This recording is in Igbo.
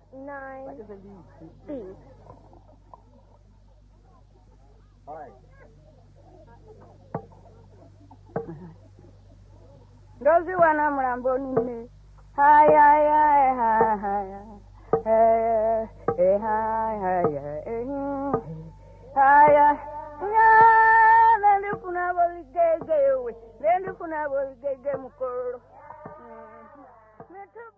9. What is a leaf? Steve. All right. Ndozi wana mrambo nini. Haya haya haya. Haya. Nende kuna boligege we. Nende kuna boligege mukoro. Metu